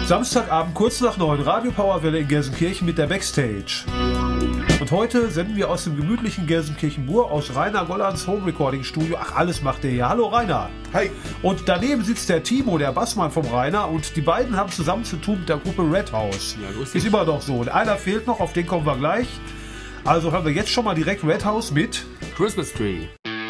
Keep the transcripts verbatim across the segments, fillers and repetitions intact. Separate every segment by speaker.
Speaker 1: Samstagabend kurz nach neun, Radio Powerwelle in Gelsenkirchen mit der Backstage. Und heute senden wir aus dem gemütlichen Gelsenkirchen-Bur aus Rainer Gollands Home Recording Studio. Ach, alles macht der hier. Hallo Rainer.
Speaker 2: Hi.
Speaker 1: Und daneben sitzt der Timo, der Bassmann vom Rainer. Und die beiden haben zusammen zu tun mit der Gruppe Red House.
Speaker 2: Ja, lustig.
Speaker 1: Ist immer noch so. Und einer fehlt noch, auf den kommen wir gleich. Also hören wir jetzt schon mal direkt Red House mit
Speaker 2: Christmas Tree.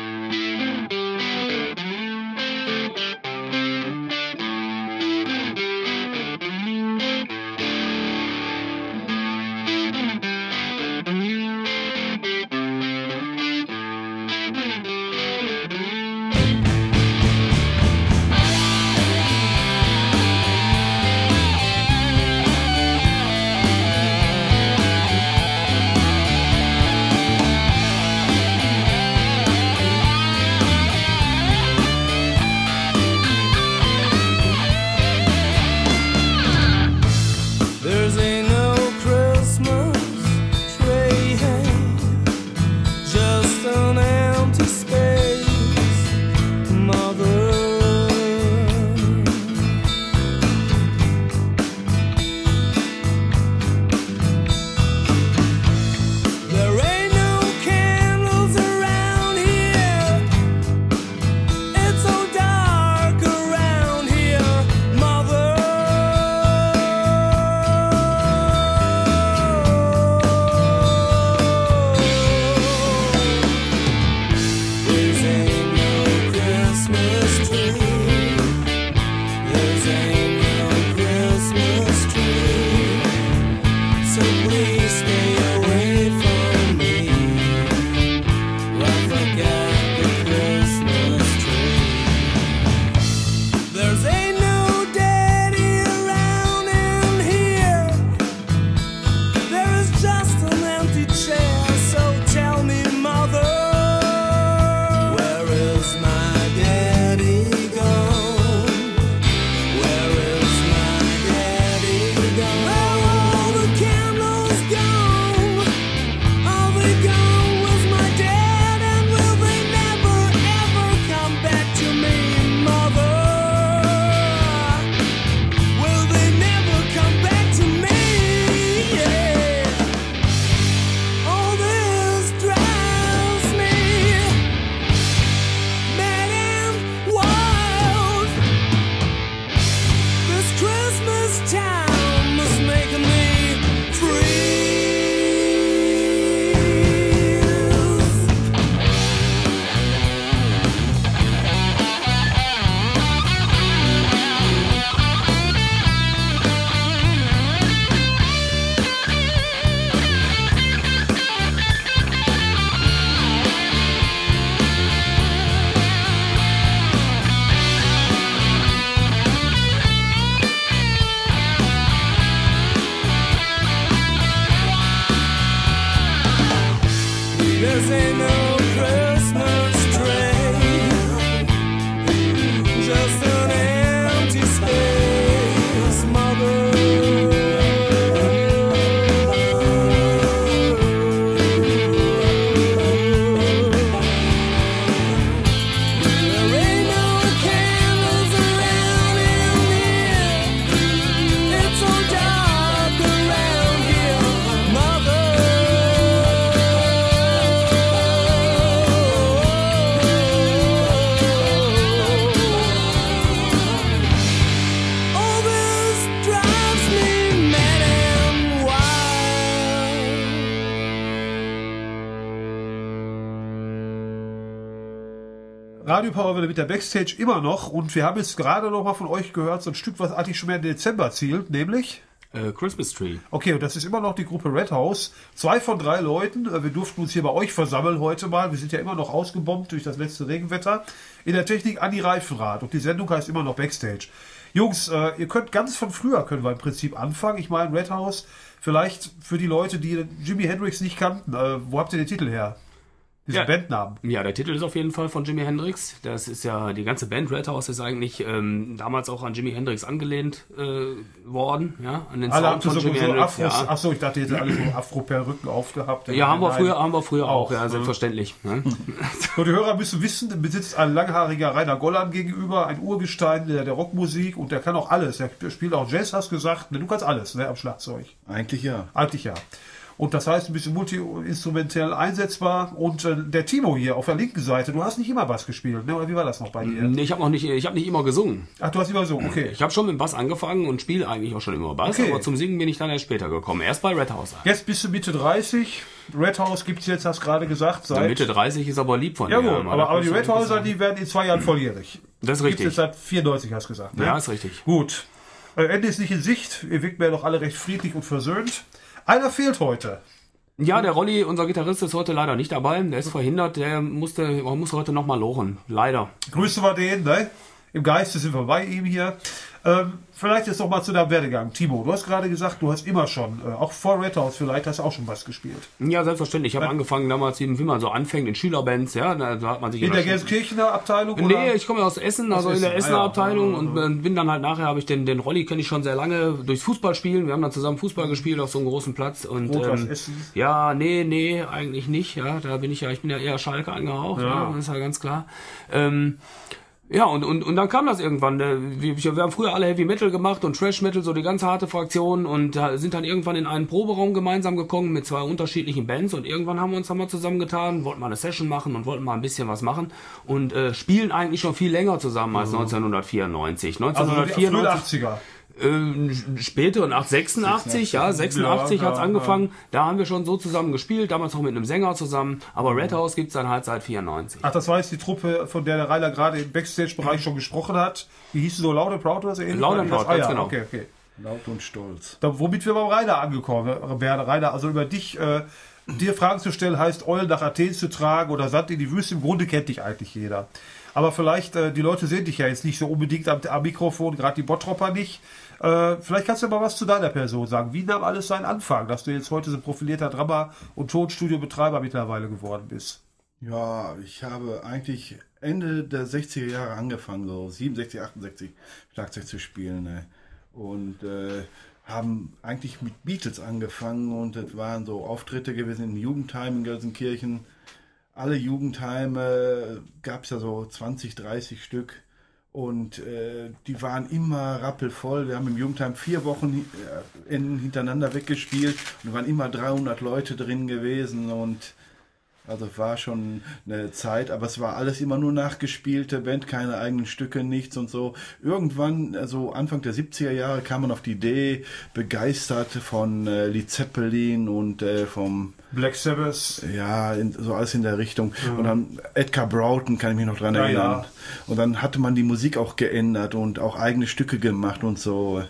Speaker 1: Radio Powerwelle mit der Backstage immer noch. Und wir haben jetzt gerade noch mal von euch gehört, so ein Stück, was eigentlich schon mehr im Dezember zielt, nämlich
Speaker 2: äh, Christmas Tree.
Speaker 1: Okay, und das ist immer noch die Gruppe Red House. Zwei von drei Leuten. Wir durften uns hier bei euch versammeln heute mal. Wir sind ja immer noch ausgebombt durch das letzte Regenwetter. In der Technik Andi Reifenrath. Und die Sendung heißt immer noch Backstage. Jungs, äh, ihr könnt ganz von früher, können wir im Prinzip anfangen. Ich meine, Red House, vielleicht für die Leute, die Jimi Hendrix nicht kannten. Äh, wo habt ihr den Titel her? Diesen
Speaker 2: Ja.
Speaker 1: Bandnamen.
Speaker 2: Ja, der Titel ist auf jeden Fall von Jimi Hendrix. Das ist ja, die ganze Band Red House ist eigentlich ähm, damals auch an Jimi Hendrix angelehnt äh, worden, ja, an den
Speaker 1: Alle
Speaker 2: Sound
Speaker 1: haben
Speaker 2: von
Speaker 1: so,
Speaker 2: Jimi
Speaker 1: so
Speaker 2: Hendrix.
Speaker 1: Afros,
Speaker 2: Ja.
Speaker 1: achso, ich dachte, jetzt alle so Afro-Perücken aufgehabt.
Speaker 2: Ja, haben wir
Speaker 1: Nein.
Speaker 2: früher, haben wir früher auch,
Speaker 1: Auch,
Speaker 2: ja,
Speaker 1: ne?
Speaker 2: selbstverständlich. Ne?
Speaker 1: So, die Hörer müssen wissen, besitzt ein langhaariger Rainer Gollan gegenüber, ein Urgestein der, der Rockmusik und der kann auch alles. Der spielt auch Jazz, hast gesagt. Ne, du kannst alles, ne, am Schlagzeug.
Speaker 3: Eigentlich ja.
Speaker 1: Eigentlich ja. Und das heißt, ein bisschen multi-instrumentell einsetzbar. Und äh, der Timo hier auf der linken Seite, du hast nicht immer Bass gespielt, ne? Oder wie war das noch bei dir?
Speaker 2: Nee, ich habe noch nicht, ich habe nicht immer gesungen.
Speaker 1: Ach, du hast immer so, okay.
Speaker 2: Ich habe schon mit dem Bass angefangen und spiele eigentlich auch schon immer Bass,
Speaker 1: Okay.
Speaker 2: aber zum Singen bin ich dann erst später gekommen. Erst bei Red House.
Speaker 1: Jetzt bist du Mitte dreißig. Red House gibt's jetzt, hast gerade gesagt, seit...
Speaker 2: Mitte dreißig ist aber lieb von
Speaker 1: Ja
Speaker 2: dir.
Speaker 1: gut,
Speaker 2: mal,
Speaker 1: aber,
Speaker 2: das
Speaker 1: aber
Speaker 2: muss
Speaker 1: die
Speaker 2: man
Speaker 1: Red
Speaker 2: wirklich
Speaker 1: Houser,
Speaker 2: sagen.
Speaker 1: die werden in zwei Jahren volljährig.
Speaker 2: Das ist
Speaker 1: Gibt's
Speaker 2: richtig.
Speaker 1: jetzt seit vierundneunzig, hast du gesagt, ne?
Speaker 2: Ja, ist richtig.
Speaker 1: Gut. Äh, Ende ist nicht in Sicht. Ihr wirkt mir doch alle recht friedlich und versöhnt. Einer fehlt heute.
Speaker 2: Ja, der Rolli, unser Gitarrist, ist heute leider nicht dabei. Der ist verhindert. Der musste, man muss heute nochmal lochen. Leider.
Speaker 1: Grüßen wir den, ne? Im Geiste sind wir bei ihm hier. Ähm, vielleicht jetzt noch mal zu deinem Werdegang. Timo, du hast gerade gesagt, du hast immer schon, äh, auch vor Red House vielleicht, hast du auch schon was gespielt.
Speaker 2: Ja, selbstverständlich. Ich habe angefangen damals, wie man so anfängt, in Schülerbands. Ja, da, da hat man sich
Speaker 1: In der
Speaker 2: Schule-
Speaker 1: Gelsenkirchener Abteilung?
Speaker 2: Nee,
Speaker 1: oder?
Speaker 2: ich komme ja aus Essen, also
Speaker 1: Aus
Speaker 2: in der
Speaker 1: Essen,
Speaker 2: Essener
Speaker 1: ah ja.
Speaker 2: Abteilung und äh, bin dann halt nachher, habe ich den, den Rolli kenne ich schon sehr lange durchs Fußballspielen. Wir haben dann zusammen Fußball gespielt auf so einem großen Platz und
Speaker 1: Rot-Weiß
Speaker 2: ähm,
Speaker 1: Essen.
Speaker 2: ja, nee, nee, eigentlich nicht. Ja, da bin ich ja, ich bin ja eher Schalke angehaucht, ja.
Speaker 1: Ja.
Speaker 2: Ja, das ist ja ganz klar. Ähm, Ja, und, und, und dann kam das irgendwann. äh, Wir, wir haben früher alle Heavy Metal gemacht und Thrash Metal, so die ganz harte Fraktion und äh, sind dann irgendwann in einen Proberaum gemeinsam gekommen mit zwei unterschiedlichen Bands und irgendwann haben wir uns dann mal zusammengetan, wollten mal eine Session machen und wollten mal ein bisschen was machen und äh, spielen eigentlich schon viel länger zusammen als neunzehnhundertvierundneunzig.
Speaker 1: Also die frühen
Speaker 2: neunzehnhundertvierundneunzig,
Speaker 1: achtziger.
Speaker 2: äh, später nach sechsundachtzig, ja, sechsundachtzig
Speaker 1: Ja,
Speaker 2: hat's
Speaker 1: ja,
Speaker 2: angefangen. Da haben wir schon so zusammen gespielt, damals auch mit einem Sänger zusammen. Aber Red House gibt's dann halt seit vierundneunzig.
Speaker 1: Ach, das war jetzt die Truppe, von der der Rainer gerade im Backstage-Bereich schon gesprochen hat. Wie hieß sie so? Loud and Proud oder so ähnlich?
Speaker 2: Loud and Proud,
Speaker 1: ah, ja,
Speaker 2: ganz genau.
Speaker 1: Okay, okay.
Speaker 3: Laut und stolz.
Speaker 1: Da, womit wir beim Rainer angekommen wären. Rainer, also über dich, äh, dir Fragen zu stellen, heißt Eulen nach Athen zu tragen oder Sand in die Wüste. Im Grunde kennt dich eigentlich jeder. Aber vielleicht, äh, die Leute sehen dich ja jetzt nicht so unbedingt am, am Mikrofon, gerade die Bottropper nicht. Äh, vielleicht kannst du mal was zu deiner Person sagen. Wie nahm alles seinen Anfang, dass du jetzt heute so ein profilierter Drama- und Tonstudiobetreiber mittlerweile geworden bist?
Speaker 3: Ja, ich habe eigentlich Ende der sechziger Jahre angefangen, so siebenundsechzig, achtundsechzig Schlagzeug zu spielen. Ne? Und äh, haben eigentlich mit Beatles angefangen und das waren so Auftritte gewesen im Jugendheim in Gelsenkirchen. Alle Jugendheime gab es ja so zwanzig, dreißig Stück und äh, die waren immer rappelvoll. Wir haben im Jugendheim vier Wochen äh, hintereinander weggespielt und da waren immer dreihundert Leute drin gewesen und also war schon eine Zeit, aber es war alles immer nur nachgespielte Band, keine eigenen Stücke, nichts und so. Irgendwann, also Anfang der siebziger Jahre, kam man auf die Idee, begeistert von äh, Led Zeppelin und äh, vom
Speaker 1: Black Sabbath.
Speaker 3: ja, in, so alles in der Richtung. Ja. Und dann Edgar Broughton, kann ich mich noch dran
Speaker 1: Ja,
Speaker 3: erinnern.
Speaker 1: ja.
Speaker 3: Und dann hatte man die Musik auch geändert und auch eigene Stücke gemacht und so.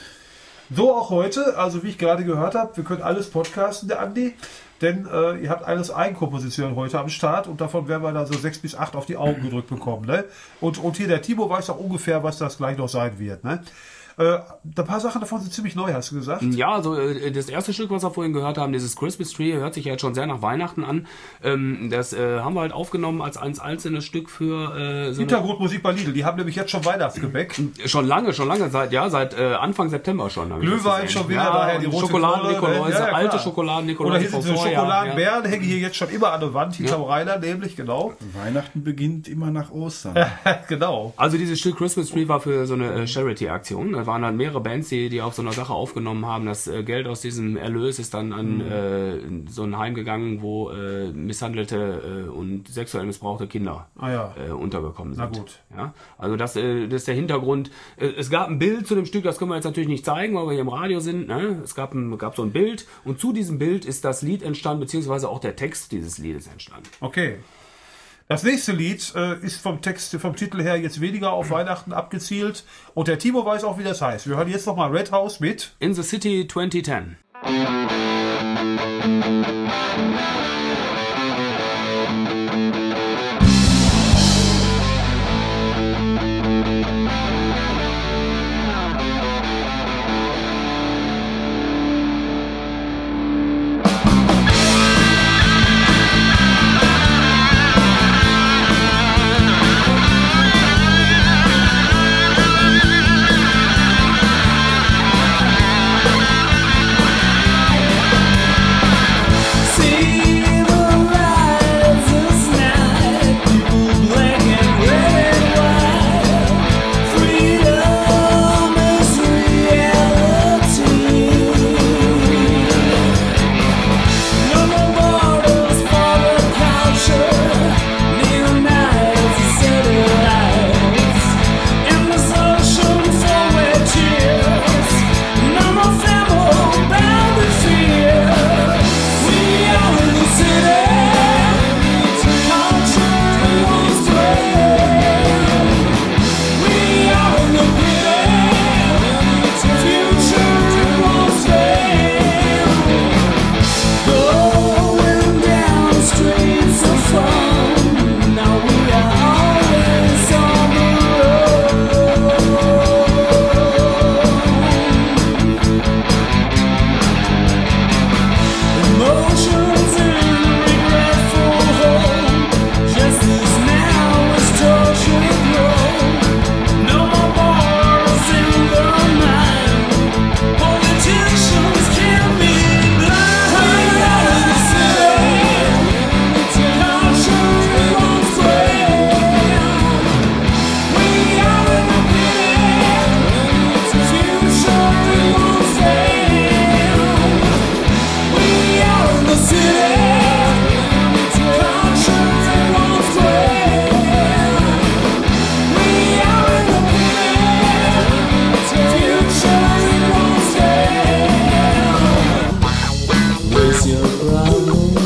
Speaker 1: So auch heute, also wie ich gerade gehört habe, wir können alles podcasten, der Andi, denn äh, ihr habt alles Eigenkomposition heute am Start und davon werden wir da so sechs bis acht auf die Augen gedrückt bekommen. Ne? Und, und hier der Timo weiß auch ungefähr, was das gleich noch sein wird. Ne? Äh, ein paar Sachen davon sind ziemlich neu, hast du gesagt?
Speaker 2: Ja, also äh, das erste Stück, was wir vorhin gehört haben, dieses Christmas Tree, hört sich ja jetzt schon sehr nach Weihnachten an. Ähm, das äh, haben wir halt aufgenommen als ein einzelnes Stück für äh, so
Speaker 1: Hintergrundmusik bei Lidl, die haben nämlich jetzt schon Weihnachtsgebäck.
Speaker 2: eine, schon lange, schon lange, seit ja, seit äh, Anfang September schon. hab ich das
Speaker 1: Glühwein
Speaker 2: gesehen.
Speaker 1: schon wieder,
Speaker 2: ja,
Speaker 1: daher die
Speaker 2: und
Speaker 1: rote
Speaker 2: Schokoladen-Nikoläuse,
Speaker 1: Knolle, ne? Ja, ja,
Speaker 2: alte
Speaker 1: klar.
Speaker 2: Schokoladen-Nikoläuse
Speaker 1: Oder hier
Speaker 2: von
Speaker 1: sind diese
Speaker 2: vorher,
Speaker 1: Schokoladenbeeren,
Speaker 2: ja.
Speaker 1: hängen hier jetzt schon immer an der Wand, hinterm
Speaker 2: Ja.
Speaker 1: Rainer nämlich, genau.
Speaker 3: Weihnachten beginnt immer nach Ostern.
Speaker 1: Genau.
Speaker 2: Also dieses Stück Christmas Tree war für so eine äh, Charity-Aktion. Da waren dann mehrere Bands, die, die auf so einer Sache aufgenommen haben. Das äh, Geld aus diesem Erlös ist dann an äh, so ein Heim gegangen, wo äh, misshandelte äh, und sexuell missbrauchte Kinder
Speaker 1: Ah ja.
Speaker 2: äh, untergekommen sind.
Speaker 1: Na gut.
Speaker 2: Ja, also das, äh, das ist der Hintergrund. Äh, es gab ein Bild zu dem Stück, das können wir jetzt natürlich nicht zeigen, weil wir hier im Radio sind. Ne? Es gab, ein, gab so ein Bild und zu diesem Bild ist das Lied entstanden, beziehungsweise auch der Text dieses Liedes entstanden.
Speaker 1: Okay. Das nächste Lied äh, ist vom Text, vom Titel her jetzt weniger auf Weihnachten abgezielt. Und der Timo weiß auch, wie das heißt. Wir hören jetzt nochmal Red House mit
Speaker 2: In the City twenty ten.
Speaker 4: Thank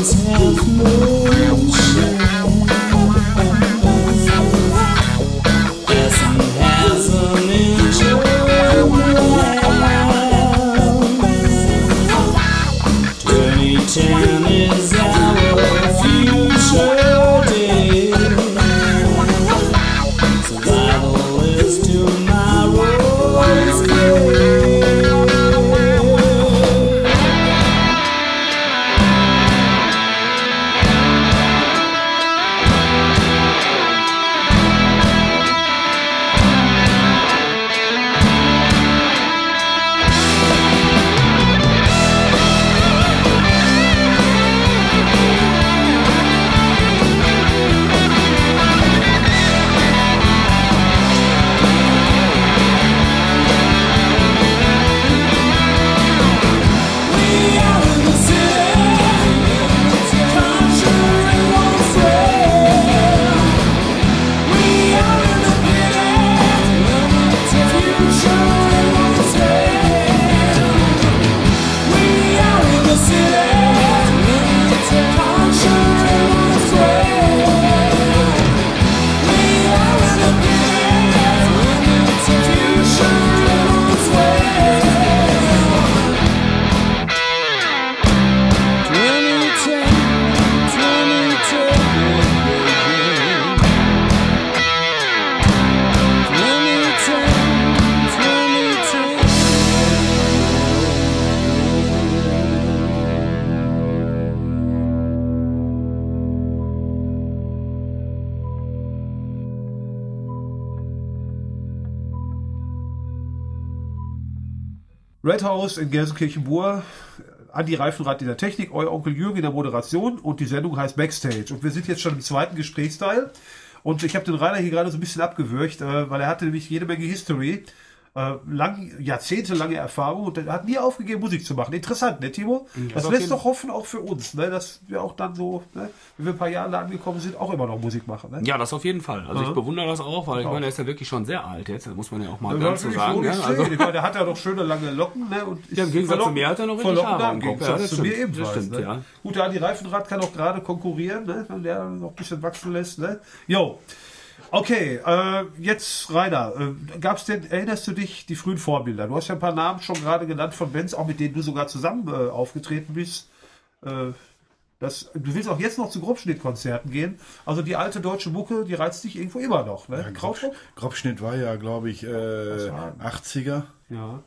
Speaker 1: Red House in Gelsenkirchen-Bur, Andi Reifenrath in der Technik, euer Onkel Jürgen in der Moderation und die Sendung heißt Backstage. Und wir sind jetzt schon im zweiten Gesprächsteil und ich habe den Rainer hier gerade so ein bisschen abgewürgt, äh, weil er hatte nämlich jede Menge History, äh, lang, jahrzehntelange Erfahrung und er hat nie aufgegeben, Musik zu machen. Interessant, ne Timo?
Speaker 2: Ja,
Speaker 1: das lässt doch hoffen, auch für uns, ne? Dass wir auch dann so, ne? wenn wir ein paar Jahre da angekommen sind, auch immer noch Musik machen. Ne?
Speaker 2: Ja, das auf jeden Fall. Also
Speaker 1: ja.
Speaker 2: ich bewundere das auch, weil ich
Speaker 1: auch.
Speaker 2: meine, er ist ja wirklich schon sehr alt jetzt, das muss man ja auch mal
Speaker 1: Ja,
Speaker 2: ganz so sagen.
Speaker 1: Ja,
Speaker 2: Ja, also,
Speaker 1: ich meine, der hat ja doch schöne lange Locken, ne? Und
Speaker 2: ja, im Gegensatz zu mir hat er noch richtig Haare am
Speaker 1: Im
Speaker 2: Kopf.
Speaker 1: Gegensatz
Speaker 2: Ja, das
Speaker 1: zu
Speaker 2: stimmt.
Speaker 1: mir ebenfalls.
Speaker 2: Das stimmt,
Speaker 1: ne?
Speaker 2: ja.
Speaker 1: Gut, der Andi Reifenrath kann auch gerade konkurrieren, ne? Wenn der noch ein bisschen wachsen lässt, ne? Jo. Okay, äh, jetzt Rainer, äh, gab's denn, erinnerst du dich, die frühen Vorbilder? Du hast ja ein paar Namen schon gerade genannt von Bands, auch mit denen du sogar zusammen äh, aufgetreten bist. Äh, das, du willst auch jetzt noch zu Grobschnittkonzerten gehen. Also die alte deutsche Mucke, die reizt dich irgendwo immer noch, ne?
Speaker 3: Ja, Krautrock? Grobschnitt war ja, glaube ich, äh, achtziger.
Speaker 1: Ja.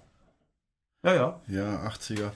Speaker 1: Ja, ja.
Speaker 3: Ja, achtziger.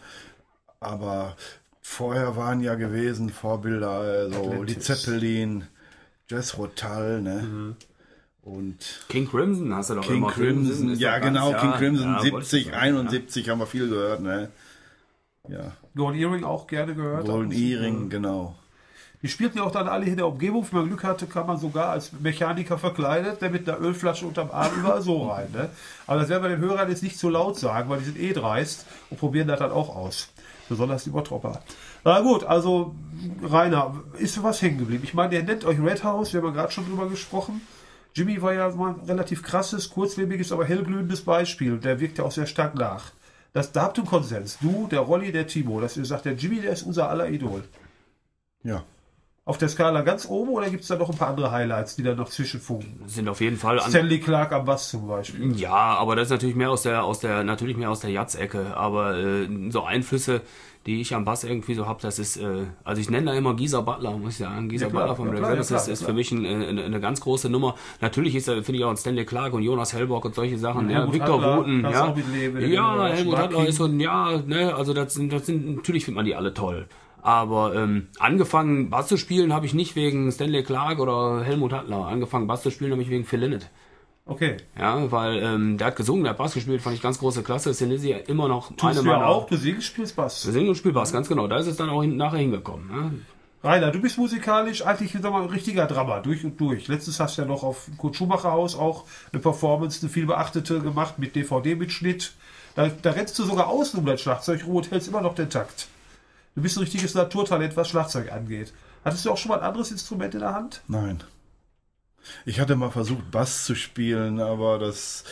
Speaker 3: Aber vorher waren ja gewesen Vorbilder, also
Speaker 1: Atlantis.
Speaker 3: die Zeppelin, Jazz Rotal, ne? Mhm. Und
Speaker 2: King Crimson hast du doch
Speaker 3: King
Speaker 2: immer.
Speaker 3: Crimson,
Speaker 2: ist
Speaker 3: ja
Speaker 2: doch ganz-
Speaker 3: genau, King Crimson
Speaker 2: ja,
Speaker 3: siebzig,
Speaker 2: wollte ich
Speaker 3: einundsiebzig haben wir viel gehört, ne? Ja,
Speaker 1: Golden Earring auch gerne gehört.
Speaker 3: Golden
Speaker 1: Ab und zu.
Speaker 3: Earring, genau.
Speaker 1: Die spielten ja auch dann alle in der Umgebung. Wenn man Glück hatte, kam man sogar als Mechaniker verkleidet, der mit einer Ölflasche unterm Arm überall so rein. Ne? Aber das werden wir den Hörern jetzt nicht zu laut sagen, weil die sind eh dreist und probieren das dann auch aus. Besonders die Bottropper. Na gut, also Rainer, ist was hängen geblieben? Ich meine, der nennt euch Red House, wir haben ja gerade schon drüber gesprochen. Jimmy war ja mal ein relativ krasses, kurzlebiges, aber hellglühendes Beispiel. Der wirkt ja auch sehr stark nach. Das, da habt ihr einen Konsens. Du, der Rolli, der Timo, dass ihr sagt, der Jimmy, der ist unser aller Idol.
Speaker 3: Ja.
Speaker 1: Auf der Skala ganz oben oder gibt es da noch ein paar andere Highlights, die da noch zwischenfunken?
Speaker 2: Sind auf jeden Fall an.
Speaker 1: Stanley Clark am Bass zum Beispiel.
Speaker 2: Ja, aber das ist natürlich mehr aus der, aus der, natürlich mehr aus der Jazz-Ecke. Aber äh, so Einflüsse, die ich am Bass irgendwie so habe, das ist, äh, also ich nenne da immer Geezer Butler, muss ich sagen. Geezer
Speaker 1: Ja, klar,
Speaker 2: Butler von
Speaker 1: ja,
Speaker 2: Black
Speaker 1: klar,
Speaker 2: Sabbath
Speaker 1: ja,
Speaker 2: ist,
Speaker 1: klar,
Speaker 2: ist
Speaker 1: klar.
Speaker 2: für mich ein, eine, eine ganz große Nummer. Natürlich ist da, finde ich auch ein Stanley Clark und Jonas Hellborg und solche Sachen.
Speaker 1: Und
Speaker 2: Ja,
Speaker 1: Helmut
Speaker 2: Victor
Speaker 1: Hattler,
Speaker 2: Roten,
Speaker 1: kannst
Speaker 2: ja.
Speaker 1: auch mitleben, wenn du
Speaker 2: Ja,
Speaker 1: den
Speaker 2: Helmut
Speaker 1: Schlag
Speaker 2: Hattler
Speaker 1: kriegst.
Speaker 2: ist so ein, ja, ne, also das sind, das sind, natürlich findet man die alle toll. Aber ähm, angefangen Bass zu spielen habe ich nicht wegen Stanley Clark oder Helmut Hattler. Angefangen Bass zu spielen habe ich wegen Phil Lynott.
Speaker 1: Okay.
Speaker 2: Ja, weil ähm, der hat gesungen, der hat Bass gespielt, fand ich ganz große Klasse. Sinisi immer noch
Speaker 1: Tust
Speaker 2: eine
Speaker 1: du ja
Speaker 2: meiner...
Speaker 1: auch, du singst, spielst Bass.
Speaker 2: Wir singen und spielen Bass, ganz genau. Da ist es dann auch hin, nachher hingekommen. Ne?
Speaker 1: Rainer, du bist musikalisch eigentlich, sag mal, ein richtiger Drummer, durch und durch. Letztens hast du ja noch auf Kurt Schumacher Haus auch eine Performance, eine viel beachtete gemacht mit D V D-Mitschnitt. Da, da rennst du sogar außen um dein Schlagzeug rum und hältst immer noch den Takt. Du bist ein richtiges Naturtalent, was Schlagzeug angeht. Hattest du auch schon mal ein anderes Instrument in der Hand?
Speaker 3: Nein. Ich hatte mal versucht, Bass zu spielen, aber das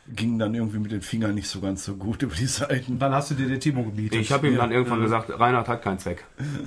Speaker 3: ging dann irgendwie mit den Fingern nicht so ganz so gut über die Seiten.
Speaker 1: Dann hast du dir den Timo gemietet.
Speaker 2: Ich habe ihm dann irgendwann gesagt, Reinhard hat keinen Zweck.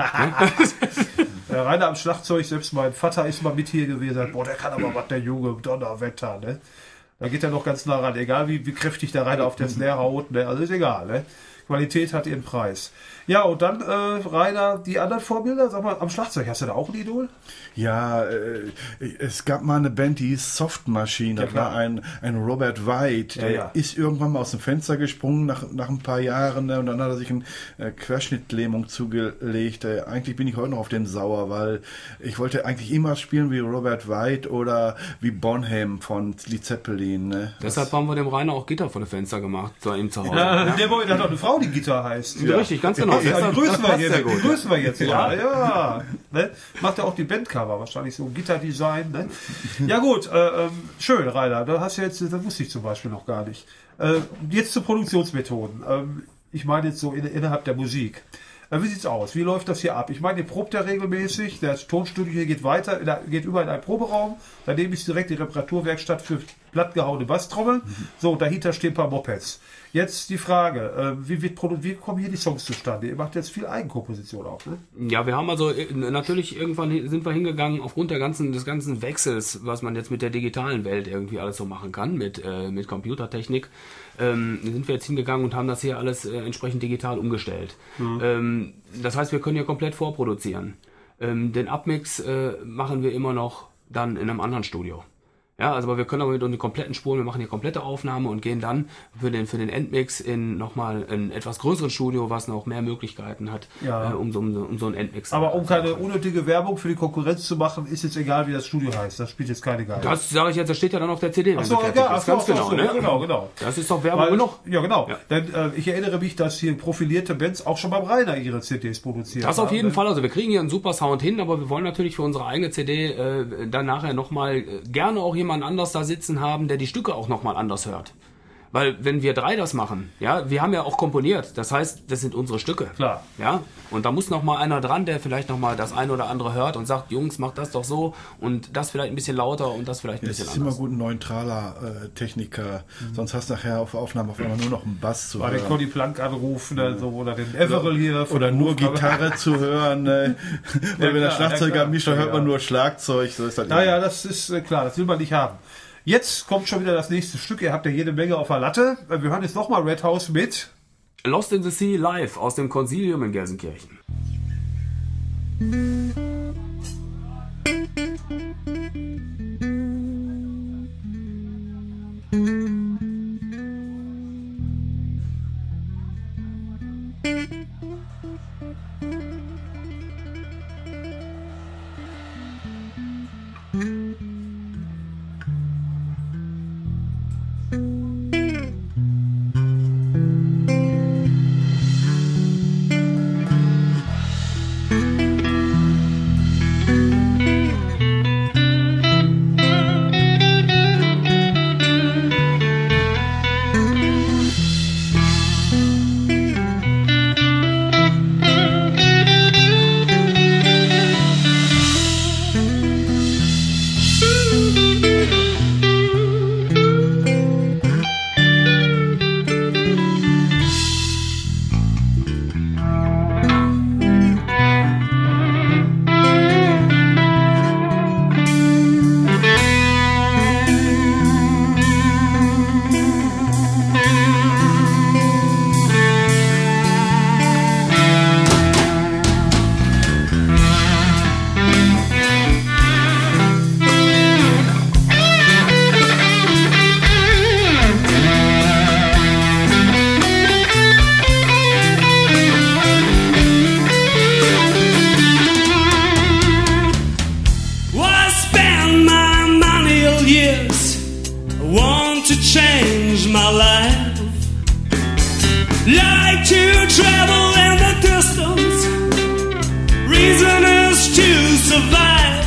Speaker 1: Der Rainer am Schlagzeug, selbst mein Vater ist mal mit hier gewesen, sagt, boah, der kann aber was, der Junge, Donnerwetter, ne? Da geht er noch ganz nah ran, egal wie, wie kräftig der Rainer auf der Snare haut, ne? Also ist egal, ne? Qualität hat ihren Preis. Ja, und dann, äh, Rainer, die anderen Vorbilder, sag mal, am Schlagzeug, hast du da auch ein Idol?
Speaker 3: Ja, äh, es gab mal eine Band, die hieß Soft Machine.
Speaker 1: Ja,
Speaker 3: das war ein, ein Robert White. Der
Speaker 1: ja, ja.
Speaker 3: ist irgendwann mal aus dem Fenster gesprungen nach, nach ein paar Jahren, ne, und dann hat er sich eine äh, Querschnittlähmung zugelegt. Äh, eigentlich bin ich heute noch auf den sauer, weil ich wollte eigentlich immer spielen wie Robert White oder wie Bonham von Led Zeppelin. Ne?
Speaker 2: Deshalb haben wir dem Rainer auch Gitter vor dem Fenster gemacht, zu ihm zu Hause.
Speaker 1: Ja,
Speaker 2: Ja.
Speaker 1: Der Boy, der hat doch eine Frau, die Gitter heißt.
Speaker 2: Ja. Richtig, ganz genau.
Speaker 1: Ja,
Speaker 2: Das-
Speaker 1: die grüßen
Speaker 2: das
Speaker 1: wir
Speaker 2: passt
Speaker 1: jetzt,
Speaker 2: sehr
Speaker 1: die
Speaker 2: gut.
Speaker 1: grüßen wir jetzt
Speaker 2: Ja.
Speaker 1: mal. Ja. Ne? Macht ja auch die Bandcover, wahrscheinlich so Gitterdesign. Ne? Ja gut, äh, ähm, schön, Rainer. Da hast du jetzt, das wusste ich zum Beispiel noch gar nicht. Äh, jetzt zu Produktionsmethoden. Ähm, ich meine jetzt so in, innerhalb der Musik. Äh, wie sieht's aus? Wie läuft das hier ab? Ich meine, ihr probt ja regelmäßig. Das Tonstudio hier geht weiter, in der, geht über in einen Proberaum. Daneben ist direkt die Reparaturwerkstatt für plattgehauene Basstrommeln. So, dahinter stehen ein paar Mopeds. Jetzt die Frage, äh, wie, wird produ- wie kommen hier die Songs zustande? Ihr macht jetzt viel Eigenkomposition auch, ne?
Speaker 2: Ja, wir haben also äh, natürlich irgendwann hin- sind wir hingegangen aufgrund der ganzen des ganzen Wechsels, was man jetzt mit der digitalen Welt irgendwie alles so machen kann mit äh, mit Computertechnik, ähm, sind wir jetzt hingegangen und haben das hier alles äh, entsprechend digital umgestellt. Ähm, das heißt, wir können hier komplett vorproduzieren. Ähm, den Upmix äh, machen wir immer noch dann in einem anderen Studio. Ja, also aber wir können aber mit den kompletten Spuren, wir machen hier komplette Aufnahme und gehen dann für den für den Endmix in nochmal ein etwas größeres Studio, was noch mehr Möglichkeiten hat,
Speaker 1: Ja.
Speaker 2: äh, um, so, um, so- um so einen Endmix.
Speaker 1: Aber um keine unnötige Werbung für die Konkurrenz zu machen, ist jetzt egal, wie das Studio heißt. Das spielt jetzt keine Geige.
Speaker 2: Das sage ich jetzt, das steht ja dann auf der C D, wenn
Speaker 1: Ach so,
Speaker 2: sie fertig
Speaker 1: ja, ach
Speaker 2: ist.
Speaker 1: so,
Speaker 2: Ganz
Speaker 1: ach so,
Speaker 2: genau,
Speaker 1: ach so,
Speaker 2: ne?
Speaker 1: ja, genau, genau.
Speaker 2: Das ist doch Werbung
Speaker 1: Weil,
Speaker 2: genug.
Speaker 1: ja, genau.
Speaker 2: Ja.
Speaker 1: Denn äh, ich erinnere mich, dass hier profilierte Bands auch schon beim Rainer ihre C Ds produziert
Speaker 2: Das auf
Speaker 1: haben,
Speaker 2: jeden
Speaker 1: ne?
Speaker 2: Fall. Also wir kriegen hier einen super Sound hin, aber wir wollen natürlich für unsere eigene C D äh, dann nachher nochmal äh, gerne auch jemand anders da sitzen haben, der die Stücke auch nochmal anders hört. Weil wenn wir drei das machen, ja, wir haben ja auch komponiert, das heißt, das sind unsere Stücke.
Speaker 1: Klar.
Speaker 2: Ja, und da muss noch mal einer dran, der vielleicht noch mal das eine oder andere hört und sagt, Jungs, macht das doch so und das vielleicht ein bisschen lauter und das vielleicht ein
Speaker 3: Es
Speaker 2: bisschen
Speaker 3: ist immer
Speaker 2: anders.
Speaker 3: gut ein neutraler äh, Techniker, sonst hast du nachher auf Aufnahme auf einmal nur noch einen Bass zu
Speaker 1: Bei den
Speaker 3: hören.
Speaker 1: Conny Plank anrufen oder, so, oder den Everell hier. von
Speaker 3: Oder
Speaker 1: der
Speaker 3: nur
Speaker 1: Rufkammer.
Speaker 3: Gitarre zu hören. Ne? Weil wenn der
Speaker 1: klar, ja,
Speaker 3: Schlagzeuger
Speaker 1: klar.
Speaker 3: mischt, dann hört
Speaker 1: Ja,
Speaker 3: man
Speaker 1: ja.
Speaker 3: nur Schlagzeug. So ist das
Speaker 1: Naja, das ist äh, klar, das will man nicht haben. Jetzt kommt schon wieder das nächste Stück. Ihr habt ja jede Menge auf der Latte. Äh, Wir hören jetzt nochmal Red House mit.
Speaker 2: Lost in the Sea live aus dem Konsilium in Gelsenkirchen.
Speaker 4: Well, I spend my money all years. I want to change my life. Like to travel in the distance. Reason is to survive.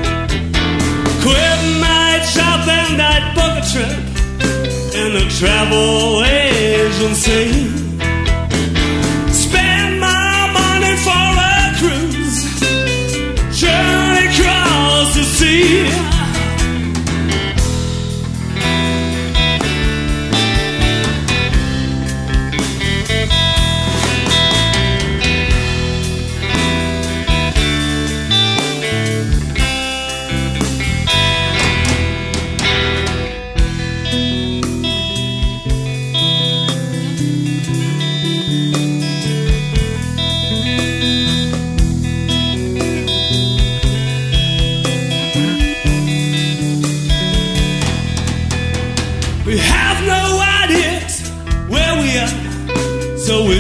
Speaker 4: Quit my job and I'd book a trip in a travel agency. Spend my money for a cruise. Journey across the sea.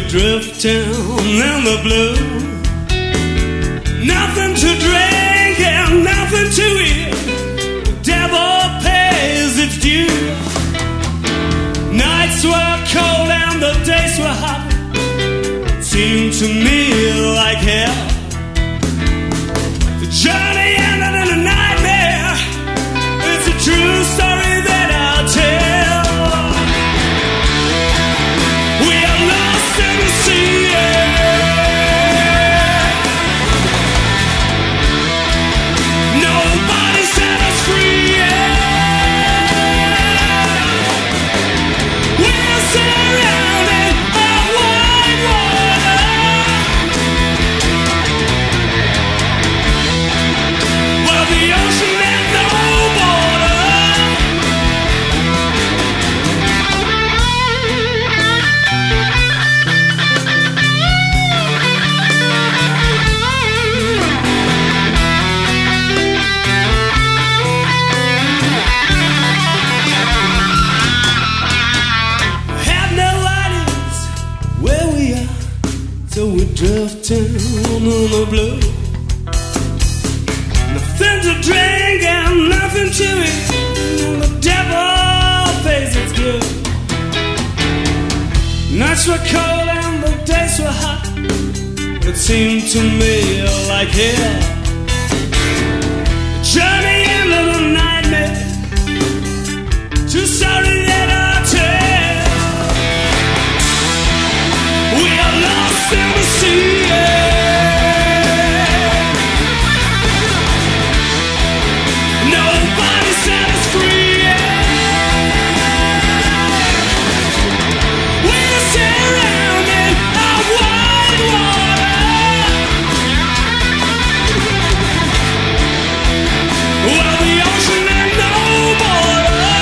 Speaker 4: drifting in the blue. Nothing to drink and nothing to eat. The devil pays its due. Nights were cold and the days were hot. It seemed to me like hell. The journey ended in a nightmare. It's a true story that I'll tell. We are lost in the sea. Nobody set us free. We're surrounded by white water. Well, the ocean had no border. Have no ideas where we are, so we're drifting on the blue. Nothing to drink and nothing to eat. And the devil pays its due. Nights were cold and the days were hot. It seemed to me like hell. The journey into the nightmare. Too sorry that I'll tell. We are lost in the sea. Nobody set us free. We're surrounded by white water. Well, the ocean had no border.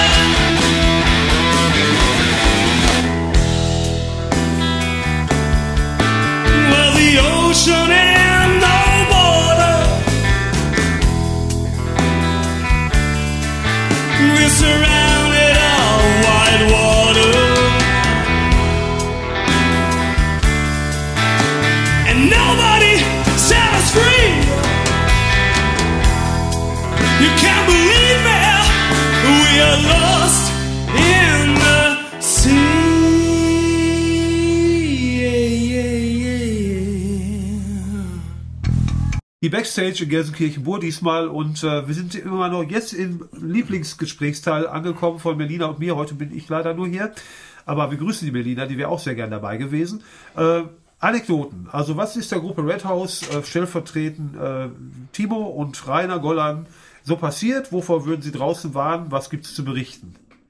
Speaker 4: Well, the ocean had no border. We're surrounded by white water. And nobody set us free. You can't believe me. We are lost in the sea. Yeah, yeah, yeah, yeah.
Speaker 1: Die Backstage in Gelsenkirchen-Bur diesmal und äh, wir sind immer noch jetzt im Lieblingsgesprächsteil angekommen von Melina und mir. Heute bin ich leider nur hier, aber wir grüßen die Melina, die wäre auch sehr gern dabei gewesen. Äh, Anekdoten, also was ist der Gruppe Red House äh, stellvertretend äh, Timo und Rainer Gollan so passiert? Wovor würden sie draußen warnen? Was gibt es zu berichten?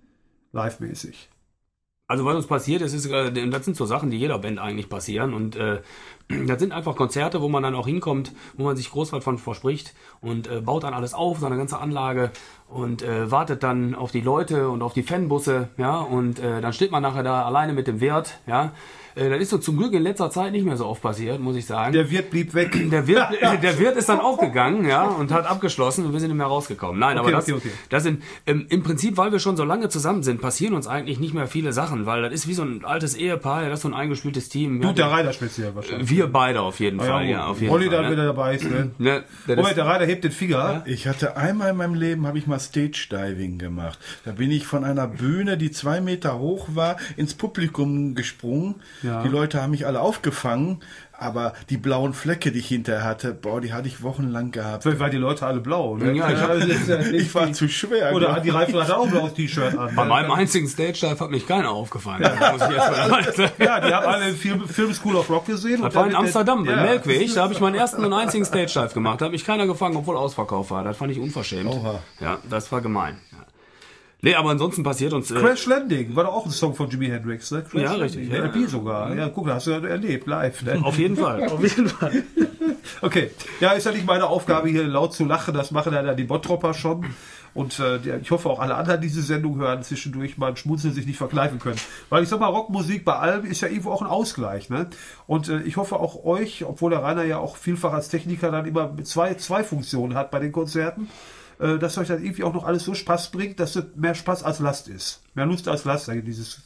Speaker 1: Live-mäßig.
Speaker 2: Also was uns passiert, das, ist, äh, das sind so Sachen, die jeder Band eigentlich passieren und äh, das sind einfach Konzerte, wo man dann auch hinkommt, wo man sich groß was von verspricht und äh, baut dann alles auf, seine ganze Anlage und äh, wartet dann auf die Leute und auf die Fanbusse, ja, und äh, dann steht man nachher da alleine mit dem Wirt, ja. Äh, das ist so zum Glück in letzter Zeit nicht mehr so oft passiert, muss ich sagen.
Speaker 1: Der Wirt blieb weg.
Speaker 2: Der Wirt, der Wirt ist dann auch gegangen, ja, und hat abgeschlossen und wir sind nicht mehr rausgekommen. Nein,
Speaker 1: Okay,
Speaker 2: aber das,
Speaker 1: okay, okay.
Speaker 2: das sind ähm, im Prinzip, weil wir schon so lange zusammen sind, passieren uns eigentlich nicht mehr viele Sachen, weil das ist wie so ein altes Ehepaar, ja, das ist so ein eingespieltes Team.
Speaker 1: Du,
Speaker 2: ja,
Speaker 1: der Rainer speziell wahrscheinlich.
Speaker 2: wir beide auf jeden
Speaker 1: Ah,
Speaker 2: Fall,
Speaker 1: ja,
Speaker 2: ja, auf jeden
Speaker 1: Olli
Speaker 2: Fall.
Speaker 1: dann
Speaker 2: ne?
Speaker 1: wieder dabei ist, ne?
Speaker 2: Ne, das
Speaker 1: Moment,
Speaker 2: ist,
Speaker 1: der Rainer hebt den Finger.
Speaker 3: Ich hatte einmal in meinem Leben, habe ich mal Stage Diving gemacht. Da bin ich von einer Bühne, die zwei Meter hoch war, ins Publikum gesprungen.
Speaker 1: Ja.
Speaker 3: Die Leute haben mich alle aufgefangen, aber die blauen Flecke, die ich hinterher hatte, boah, die hatte ich wochenlang gehabt.
Speaker 1: Vielleicht waren die Leute alle blau, ne?
Speaker 2: Ja, ich hab-
Speaker 1: Also, das ist ja nicht
Speaker 3: Ich war
Speaker 1: wie-
Speaker 3: zu schwer.
Speaker 1: Oder
Speaker 3: glaub.
Speaker 1: die Reifen hatte auch ein blaues T-Shirt an.
Speaker 2: bei
Speaker 1: ne?
Speaker 2: meinem einzigen Stage-Dive hat mich keiner aufgefallen. Das muss ich erst mal sagen.
Speaker 1: Ja, die haben alle Film, Film School of Rock gesehen.
Speaker 2: Das war in
Speaker 1: dann wird der-
Speaker 2: Amsterdam, im
Speaker 1: ja.
Speaker 2: Melkweg. Da habe ich meinen ersten und einzigen Stage-Dive gemacht. Da hat mich keiner gefangen, obwohl Ausverkauf war. Das fand ich unverschämt.
Speaker 3: Oha.
Speaker 2: Ja, das war gemein. Ja. Nee, aber ansonsten passiert uns... Äh,
Speaker 1: Crash Landing war doch auch ein Song von Jimi Hendrix, ne? Crash
Speaker 2: Ja,
Speaker 1: Landing,
Speaker 2: richtig,
Speaker 1: der
Speaker 2: ja.
Speaker 1: L P sogar. Ja, guck, da hast du ja erlebt, live. Ne?
Speaker 2: auf jeden Fall, auf jeden Fall.
Speaker 1: Okay, ja, ist ja nicht meine Aufgabe, hier laut zu lachen. Das machen ja dann die Bottropper schon. Und äh, die- ich hoffe auch alle anderen, die diese Sendung hören, zwischendurch mal ein Schmunzeln sich nicht verkneifen können. Weil ich sag mal, Rockmusik bei allem ist ja irgendwo auch ein Ausgleich. Ne? Und äh, ich hoffe auch euch, obwohl der Rainer ja auch vielfach als Techniker dann immer zwei, zwei Funktionen hat bei den Konzerten, äh, dass euch dann irgendwie auch noch alles so Spaß bringt, dass es mehr Spaß als Last ist. Mehr Lust als Last, dieses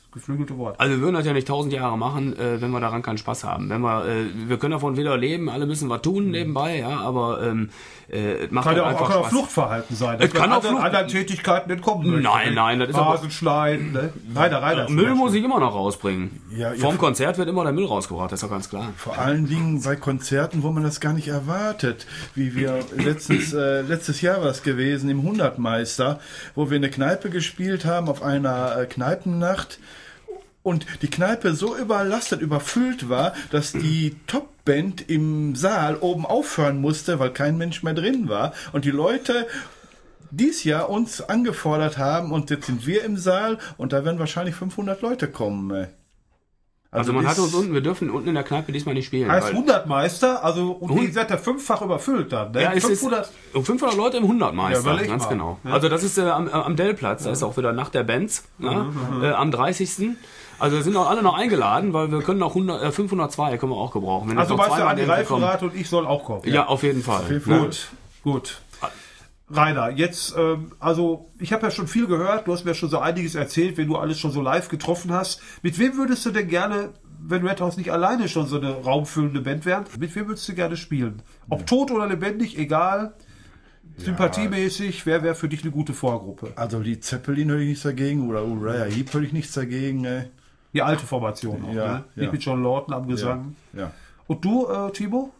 Speaker 1: geflügelte Wort.
Speaker 2: Also wir würden das ja nicht tausend Jahre machen, äh, wenn wir daran keinen Spaß haben. Wenn wir, äh, wir können davon wieder leben, alle müssen was tun nebenbei, ja, aber ähm, äh, macht
Speaker 1: Kann
Speaker 2: halt
Speaker 1: ja auch,
Speaker 2: einfach
Speaker 1: kann auch
Speaker 2: Spaß.
Speaker 1: Fluchtverhalten sein.
Speaker 2: Es kann auch
Speaker 1: anderen,
Speaker 2: Flucht-
Speaker 1: anderen Tätigkeiten entkommen möchte.
Speaker 2: Nein, nein, das ist aber-
Speaker 1: Rasenschneiden, ne? Reiner, reiner.
Speaker 2: Müll muss ich immer noch rausbringen.
Speaker 3: Ja, ihr-
Speaker 2: Vorm Konzert wird immer der Müll rausgebracht, das ist doch ganz klar.
Speaker 3: Vor allen Dingen bei Konzerten, wo man das gar nicht erwartet. Wie wir letztens, äh, letztes Jahr war es gewesen, im Hundertmeister, wo wir eine Kneipe gespielt haben auf einer äh, Kneipennacht. Und die Kneipe so überlastet, überfüllt war, dass die Topband im Saal oben aufhören musste, weil kein Mensch mehr drin war. Und die Leute dies Jahr uns angefordert haben und jetzt sind wir im Saal und da werden wahrscheinlich fünfhundert Leute kommen. ey.
Speaker 2: Also man
Speaker 3: ist-
Speaker 2: hat uns unten, wir dürfen unten in der Kneipe diesmal nicht spielen.
Speaker 1: Heißt
Speaker 2: weil-
Speaker 1: hundertmeister, also, und
Speaker 2: Hund-
Speaker 1: ihr seid ja fünffach überfüllt dann, ne?
Speaker 2: Ja, es ist
Speaker 1: fünfhundert.
Speaker 2: fünfhundert Leute im hundertmeister,
Speaker 1: Ja, überleg
Speaker 2: ganz
Speaker 1: mal.
Speaker 2: genau.
Speaker 1: Ja.
Speaker 2: Also das ist äh, am, äh, am Dellplatz, da ist auch wieder Nacht der Bands, ne? äh, am dreißigsten Also wir sind auch alle noch eingeladen, weil wir können auch hundert, äh, fünfhundertzwei können wir auch gebrauchen. Wenn
Speaker 1: Also
Speaker 2: jetzt noch
Speaker 1: meinst du,
Speaker 2: zweimal
Speaker 1: Andi
Speaker 2: irgendwie kommen.
Speaker 1: Reifenrath und ich soll auch kommen?
Speaker 2: Ja, auf jeden Fall.
Speaker 3: jeden Fall.
Speaker 1: Gut, gut. Rainer, jetzt, ähm, also ich habe ja schon viel gehört, du hast mir schon so einiges erzählt, wenn du alles schon so live getroffen hast. Mit wem würdest du denn gerne, wenn Red House nicht alleine schon so eine raumfüllende Band wären, mit wem würdest du gerne spielen? Ob tot oder lebendig, egal. Sympathiemäßig, wer wäre für dich eine gute Vorgruppe?
Speaker 3: Also die Zeppelin höre ich nichts dagegen oder Uriah Heep höre ich nichts dagegen. Ey.
Speaker 1: Die alte Formation auch,
Speaker 3: Ja,
Speaker 1: ne?
Speaker 3: ja.
Speaker 1: Nicht mit John Lawton am Gesang.
Speaker 3: Ja.
Speaker 1: Und du, äh, Timo?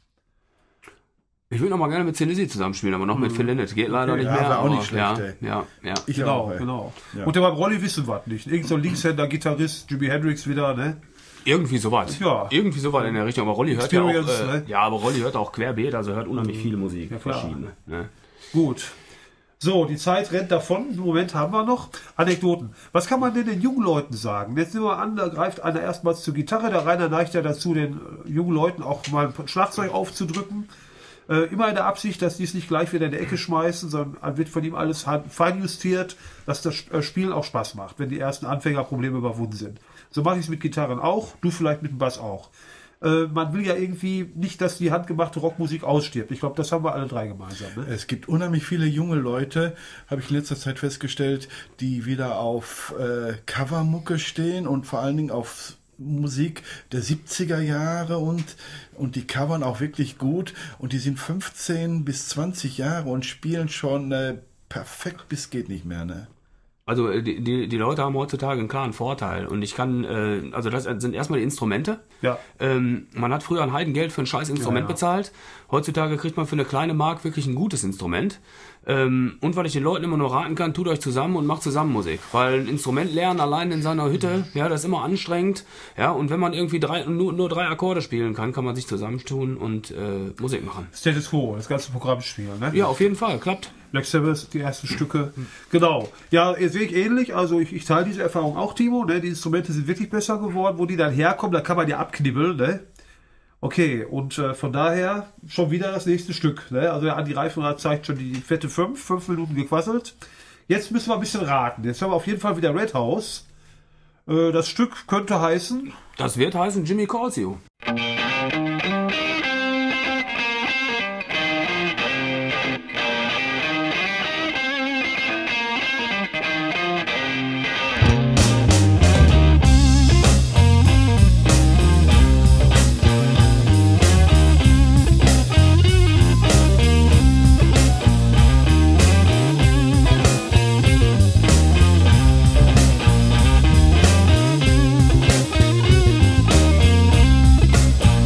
Speaker 2: Ich würde noch mal gerne mit Sin Lizzy zusammenspielen, aber noch mit Phil Lynott. Geht leider nicht
Speaker 3: Ja,
Speaker 2: mehr.
Speaker 3: wär auch
Speaker 2: aber
Speaker 3: nicht schlecht,
Speaker 2: ja,
Speaker 3: ey.
Speaker 2: ja, ja.
Speaker 3: Ich
Speaker 1: Genau,
Speaker 3: auch, ey.
Speaker 1: genau.
Speaker 3: Ja.
Speaker 1: Und der beim Rolli wissen wir nicht. Irgend so ein Linkshänder-Gitarrist, Jimi Hendrix wieder, ne?
Speaker 2: Irgendwie sowas.
Speaker 1: Ja.
Speaker 2: Irgendwie sowas in der Richtung. Aber Rolli hört ja auch,
Speaker 1: Experience,
Speaker 2: äh,
Speaker 1: ne?
Speaker 2: ja, aber Rolli hört auch querbeet, also hört unheimlich viel Musik.
Speaker 1: klar.
Speaker 2: verschiedene. Ne?
Speaker 1: Gut. So, die Zeit rennt davon. Im Moment haben wir noch Anekdoten. Was kann man denn den jungen Leuten sagen? Jetzt nehmen wir an, da greift einer erstmals zur Gitarre. Der Rainer neigt ja dazu, den äh, jungen Leuten auch mal ein Schlagzeug aufzudrücken. Äh, immer in der Absicht, dass die es nicht gleich wieder in die Ecke schmeißen, sondern wird von ihm alles fein justiert, dass das äh, Spielen auch Spaß macht, wenn die ersten Anfängerprobleme überwunden sind. So mache ich es mit Gitarren auch, du vielleicht mit dem Bass auch. Äh, man will ja irgendwie nicht, dass die handgemachte Rockmusik ausstirbt. Ich glaube, das haben wir alle drei gemeinsam. Ne?
Speaker 3: Es gibt unheimlich viele junge Leute, habe ich in letzter Zeit festgestellt, die wieder auf äh, Covermucke stehen und vor allen Dingen auf Musik der siebziger Jahre und, und die covern auch wirklich gut und die sind fünfzehn bis zwanzig Jahre und spielen schon äh, perfekt bis geht nicht mehr, ne?
Speaker 2: Also äh, die, die, die Leute haben heutzutage einen klaren Vorteil und ich kann, äh, also das sind erstmal die Instrumente.
Speaker 1: Ja.
Speaker 2: Ähm, man hat früher ein Heidengeld für ein scheiß Instrument
Speaker 1: Ja, ja.
Speaker 2: bezahlt. Heutzutage kriegt man für eine kleine Mark wirklich ein gutes Instrument. Ähm, und weil ich den Leuten immer nur raten kann, tut euch zusammen und macht zusammen Musik. Weil ein Instrument lernen allein in seiner Hütte, ja, das ist immer anstrengend. Ja, und wenn man irgendwie drei, nur, nur drei Akkorde spielen kann, kann man sich zusammentun und äh, Musik machen.
Speaker 1: Status Quo, das ganze Programm spielen. Ne?
Speaker 2: Ja, auf jeden Fall, klappt.
Speaker 1: Black Sabbath, die ersten Stücke. Genau. Ja, ihr sehe ich ähnlich. Also ich, ich teile diese Erfahrung auch, Timo. Ne? Die Instrumente sind wirklich besser geworden. Wo die dann herkommen, da kann man ja abknibbeln. Ne? Okay, und äh, von daher schon wieder das nächste Stück. Ne? Also der Andi Reifenrath zeigt schon die fette fünf, fünf Minuten gequasselt. Jetzt müssen wir ein bisschen raten. Jetzt haben wir auf jeden Fall wieder Red House. Äh, das Stück könnte heißen...
Speaker 2: Das wird heißen Jimmy Calls You.
Speaker 5: Thank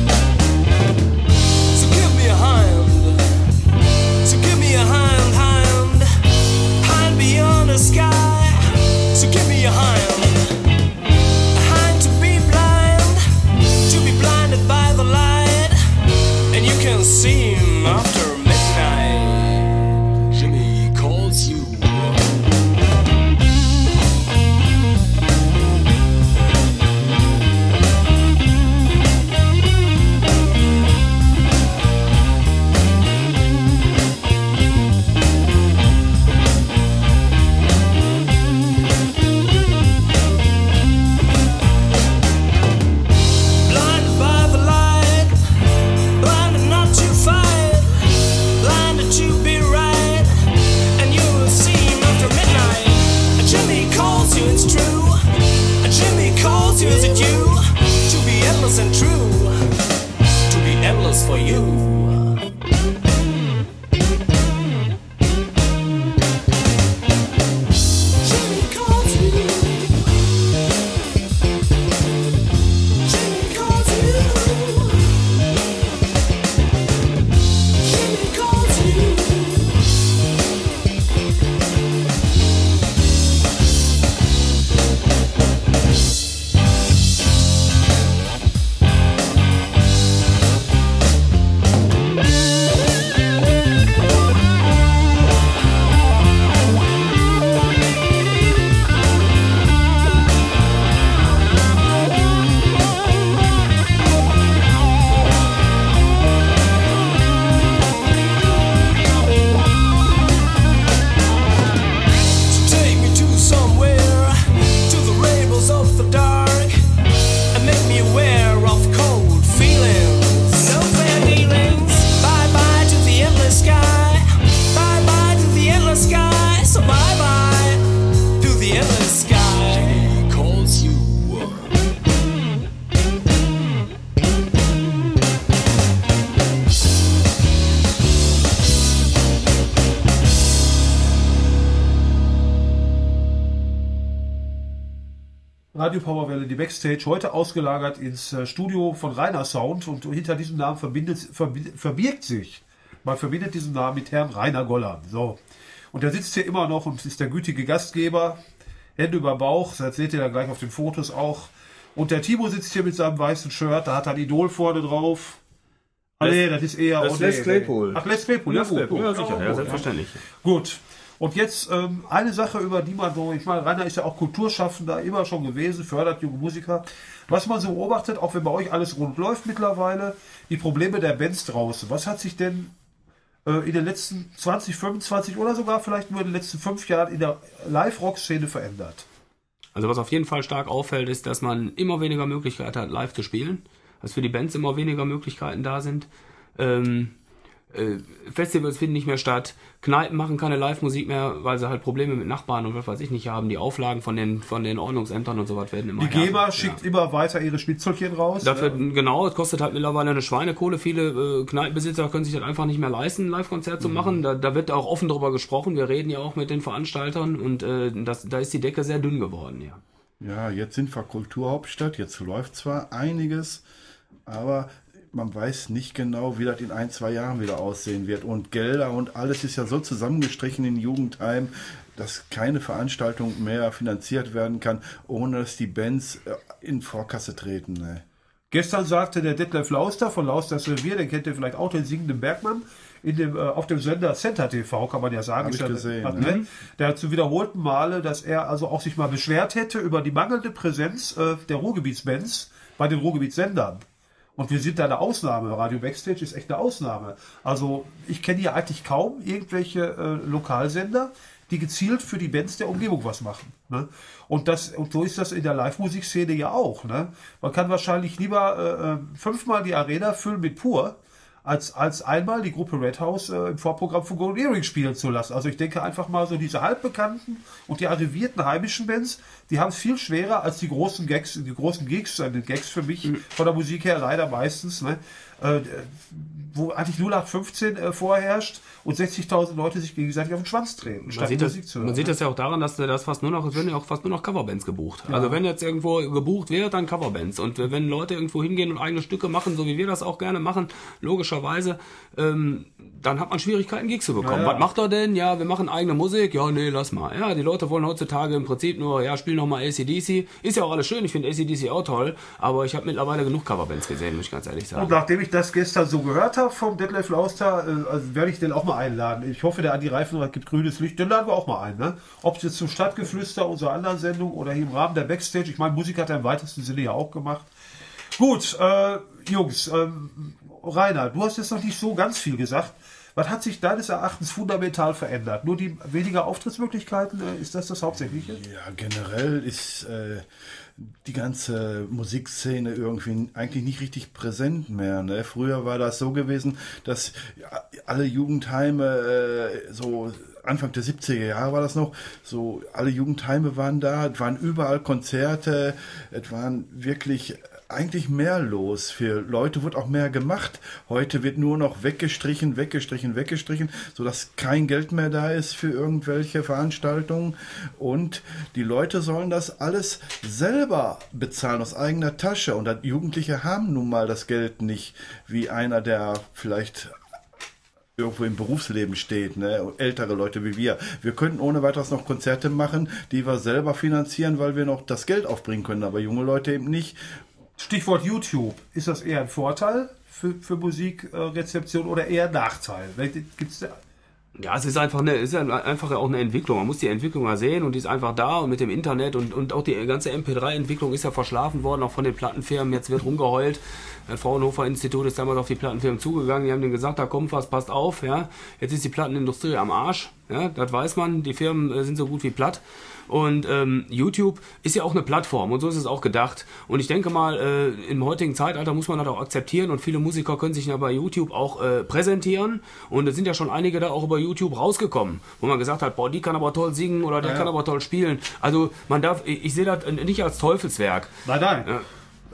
Speaker 1: Radio Powerwelle, die Backstage, heute ausgelagert ins äh, Studio von Rainer Sound und hinter diesem Namen verbindet, verbi- verbirgt sich, man verbindet diesen Namen mit Herrn Rainer Gollan. So. Und der sitzt hier immer noch und ist der gütige Gastgeber, Hände über Bauch, das seht ihr dann gleich auf den Fotos auch. Und der Timo sitzt hier mit seinem weißen Shirt, da hat er ein Idol vorne drauf. Ah, nee, das ist eher...
Speaker 5: Das ist Les Claypool.
Speaker 1: Ach, Les Claypool, ja, gut, gut.
Speaker 2: Ja, sicher,
Speaker 1: Ja,
Speaker 2: ja,
Speaker 1: gut,
Speaker 2: selbstverständlich.
Speaker 1: Gut. Und jetzt ähm, eine Sache, über die man so, ich meine, Rainer ist ja auch Kulturschaffender, immer schon gewesen, fördert junge Musiker. Was man so beobachtet, auch wenn bei euch alles rund läuft mittlerweile, die Probleme der Bands draußen. Was hat sich denn äh, in den letzten zwanzig, fünfundzwanzig oder sogar vielleicht nur in den letzten fünf Jahren in der Live-Rock-Szene verändert?
Speaker 2: Also was auf jeden Fall stark auffällt, ist, dass man immer weniger Möglichkeiten hat, live zu spielen. Dass für die Bands immer weniger Möglichkeiten da sind. Ähm, äh, Festivals finden nicht mehr statt. Kneipen machen keine Live-Musik mehr, weil sie halt Probleme mit Nachbarn und was weiß ich nicht haben. Die Auflagen von den von den Ordnungsämtern und sowas werden immer
Speaker 1: Die GEMA
Speaker 2: härter.
Speaker 1: schickt
Speaker 2: Ja.
Speaker 1: immer weiter ihre Spitzelchen raus.
Speaker 2: Dafür, genau, es kostet halt mittlerweile eine Schweinekohle. Viele äh, Kneipenbesitzer können sich das einfach nicht mehr leisten, ein Live-Konzert zu machen. Da, da wird auch offen drüber gesprochen. Wir reden ja auch mit den Veranstaltern und äh, das, da ist die Decke sehr dünn geworden, ja.
Speaker 3: Ja, jetzt sind wir Kulturhauptstadt, jetzt läuft zwar einiges, aber man weiß nicht genau, wie das in ein, zwei Jahren wieder aussehen wird. Und Gelder und alles ist ja so zusammengestrichen in Jugendheim, dass keine Veranstaltung mehr finanziert werden kann, ohne dass die Bands in Vorkasse treten. Ne?
Speaker 1: Gestern sagte der Detlef Lauster von Lausters Revier, den kennt ihr vielleicht auch, den singenden Bergmann, in dem, äh, auf dem Sender Center T V, kann man ja sagen.
Speaker 3: Hab ich
Speaker 1: ja,
Speaker 3: gesehen,
Speaker 1: hat,
Speaker 3: ne?
Speaker 1: ne? Der hat zu wiederholten Male, dass er also auch sich mal beschwert hätte über die mangelnde Präsenz äh, der Ruhrgebietsbands bei den Ruhrgebietssendern. Und wir sind da eine Ausnahme. Radio Backstage ist echt eine Ausnahme. Also ich kenne hier eigentlich kaum irgendwelche äh, Lokalsender, die gezielt für die Bands der Umgebung was machen. Ne? Und, das, und so ist das in der Live-Musikszene ja auch. Ne? Man kann wahrscheinlich lieber äh, fünfmal die Arena füllen mit Pur, als, als einmal die Gruppe Red House äh, im Vorprogramm von Golden Earring spielen zu lassen. Also ich denke einfach mal so, diese halbbekannten und die arrivierten heimischen Bands, die haben es viel schwerer als die großen Gags, die großen Gigs, äh, die Gags für mich von der Musik her leider meistens, ne? äh, wo eigentlich null acht fünfzehn äh, vorherrscht und sechzigtausend Leute sich gegenseitig auf den Schwanz treten,
Speaker 2: Man
Speaker 1: statt
Speaker 2: sieht, das,
Speaker 1: Musik zu
Speaker 2: man
Speaker 1: hören.
Speaker 2: sieht das ja auch daran, dass das fast nur noch, es werden ja auch fast nur noch Coverbands gebucht. Also wenn jetzt irgendwo gebucht wird, dann Coverbands. Und wenn Leute irgendwo hingehen und eigene Stücke machen, so wie wir das auch gerne machen, logischerweise, ähm, dann hat man Schwierigkeiten, Gigs zu bekommen.
Speaker 1: Ja, ja.
Speaker 2: Was macht er denn? Ja, wir machen eigene Musik. Ja, nee, lass mal. Ja, die Leute wollen heutzutage im Prinzip nur, ja, spielen nochmal A C D C. Ist ja auch alles schön, ich finde A C D C auch toll, aber ich habe mittlerweile genug Coverbands gesehen, muss ich ganz ehrlich sagen.
Speaker 1: Und nachdem ich das gestern so gehört habe vom Detlef Lauster, äh, also werde ich den auch mal einladen. Ich hoffe, der Andi Reifenrad gibt grünes Licht. Den laden wir auch mal ein. Ne? Ob es jetzt zum Stadtgeflüster, unserer anderen Sendung oder hier im Rahmen der Backstage. Ich meine, Musik hat er im weitesten Sinne ja auch gemacht. Gut, äh, Jungs, ähm, Rainer, du hast jetzt noch nicht so ganz viel gesagt. Was hat sich deines Erachtens fundamental verändert? Nur die weniger Auftrittsmöglichkeiten? Äh, ist das das Hauptsächliche?
Speaker 3: Ja, generell ist äh, die ganze Musikszene irgendwie eigentlich nicht richtig präsent mehr. Ne? Früher war das so gewesen, dass ja, alle Jugendheime äh, so Anfang der siebziger Jahre war das noch, so alle Jugendheime waren da, es waren überall Konzerte, es waren wirklich eigentlich mehr los. Für Leute wird auch mehr gemacht. Heute wird nur noch weggestrichen, weggestrichen, weggestrichen, sodass kein Geld mehr da ist für irgendwelche Veranstaltungen. Und die Leute sollen das alles selber bezahlen, aus eigener Tasche. Und Jugendliche haben nun mal das Geld nicht, wie einer, der vielleicht irgendwo im Berufsleben steht, ne? Ältere Leute wie wir. Wir könnten ohne weiteres noch Konzerte machen, die wir selber finanzieren, weil wir noch das Geld aufbringen können, aber junge Leute eben nicht.
Speaker 1: Stichwort YouTube. Ist das eher ein Vorteil für, für Musikrezeption oder eher ein Nachteil? Gibt's da?
Speaker 2: Ja, es ist einfach eine, es ist einfach auch eine Entwicklung. Man muss die Entwicklung mal sehen und die ist einfach da und mit dem Internet und, und auch die ganze M P drei Entwicklung ist ja verschlafen worden, auch von den Plattenfirmen. Jetzt wird rumgeheult. Das Fraunhofer Institut ist damals auf die Plattenfirmen zugegangen. Die haben denen gesagt, da kommt was, passt auf, ja. Jetzt ist die Plattenindustrie am Arsch, ja. Das weiß man. Die Firmen äh, sind so gut wie platt. Und ähm, YouTube ist ja auch eine Plattform und so ist es auch gedacht. Und ich denke mal, äh, im heutigen Zeitalter muss man das auch akzeptieren und viele Musiker können sich ja bei YouTube auch äh, präsentieren. Und es sind ja schon einige da auch über YouTube rausgekommen, wo man gesagt hat, boah, die kann aber toll singen oder der
Speaker 1: ja, ja.
Speaker 2: kann aber toll spielen. Also man darf, ich, ich sehe das nicht als Teufelswerk.
Speaker 1: Nein, nein.
Speaker 2: Ja.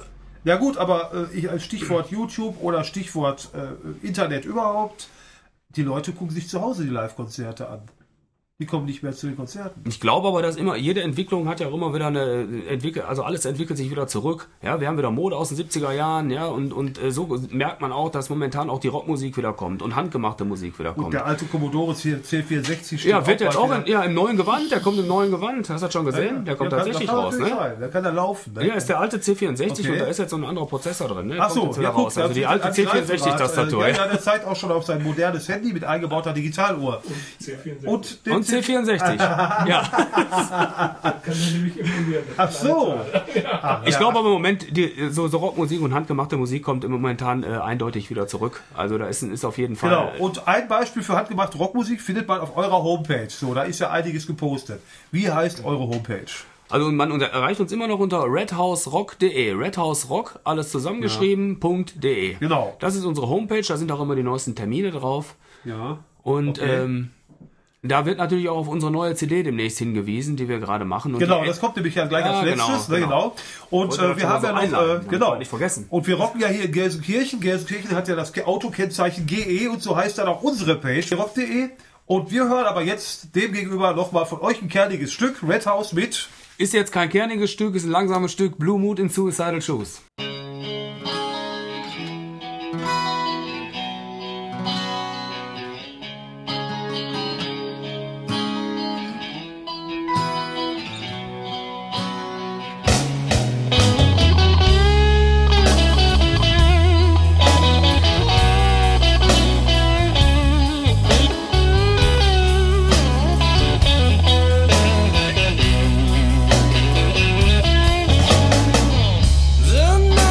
Speaker 1: Ja gut, aber äh, ich als Stichwort YouTube oder Stichwort äh, Internet überhaupt, die Leute gucken sich zu Hause die Live-Konzerte an. Die kommen nicht mehr zu den Konzerten.
Speaker 2: Ich glaube aber, dass immer, jede Entwicklung hat ja auch immer wieder eine entwickelt, also alles entwickelt sich wieder zurück. Ja, wir haben wieder Mode aus den siebziger Jahren, ja, und, und äh, so merkt man auch, dass momentan auch die Rockmusik wieder kommt und handgemachte Musik wieder kommt.
Speaker 1: Und der alte Commodore C vierundsechzig steht
Speaker 2: ja, wird jetzt auch
Speaker 1: in,
Speaker 2: ja, im neuen Gewand, der kommt im neuen Gewand, hast du das schon gesehen?
Speaker 1: Ja,
Speaker 2: der kommt
Speaker 1: der
Speaker 2: tatsächlich
Speaker 1: kann,
Speaker 2: raus, ne?
Speaker 1: Sein. Der kann da laufen, ne?
Speaker 2: Ja, ist der alte C vierundsechzig
Speaker 1: Okay.
Speaker 2: und da ist jetzt so ein anderer Prozessor drin, ne? Der
Speaker 1: Ach so,
Speaker 2: kommt jetzt wieder
Speaker 1: ja, guck,
Speaker 2: raus. Also die
Speaker 1: da
Speaker 2: alte
Speaker 1: hat
Speaker 2: C
Speaker 1: sich
Speaker 2: vierundsechzig-Tastatur.
Speaker 1: Ja, ja, der zeigt auch schon auf sein modernes Handy mit eingebauter Digitaluhr.
Speaker 5: C vierundsechzig.
Speaker 1: Und, den
Speaker 2: Und C vierundsechzig. Ja.
Speaker 5: Kann man nämlich emulieren.
Speaker 1: Ach so.
Speaker 2: Ich glaube aber im Moment, die, so, so Rockmusik und handgemachte Musik kommt im momentan äh, eindeutig wieder zurück. Also da ist, ist auf jeden Fall.
Speaker 1: Genau. Und ein Beispiel für handgemachte Rockmusik findet man auf eurer Homepage. So, da ist ja einiges gepostet. Wie heißt eure Homepage?
Speaker 2: Also man unter, erreicht uns immer noch unter redhouserock punkt de. redhouserock, alles zusammengeschrieben, .de.
Speaker 1: Genau.
Speaker 2: Das ist unsere Homepage, da sind auch immer die neuesten Termine drauf.
Speaker 1: Ja.
Speaker 2: Und
Speaker 1: Okay.
Speaker 2: ähm, da wird natürlich auch auf unsere neue C D demnächst hingewiesen, die wir gerade machen. Und
Speaker 1: Genau,
Speaker 2: die,
Speaker 1: das kommt nämlich ja gleich
Speaker 2: Ja,
Speaker 1: als
Speaker 2: genau,
Speaker 1: letztes. Ne,
Speaker 2: genau.
Speaker 1: genau. Und
Speaker 2: Wollte
Speaker 1: äh,
Speaker 2: das
Speaker 1: wir
Speaker 2: schon
Speaker 1: haben
Speaker 2: mal
Speaker 1: ja
Speaker 2: so
Speaker 1: noch,
Speaker 2: einladen,
Speaker 1: äh, genau.
Speaker 2: nicht vergessen.
Speaker 1: Und wir rocken ja hier in Gelsenkirchen. Gelsenkirchen hat ja das Autokennzeichen G E und so heißt dann auch unsere Page, rock punkt de. Und wir hören aber jetzt demgegenüber nochmal von euch ein kerniges Stück, Red House mit...
Speaker 2: ist jetzt kein kerniges Stück, ist ein langsames Stück, Blue Mood in Suicidal Shoes.
Speaker 4: The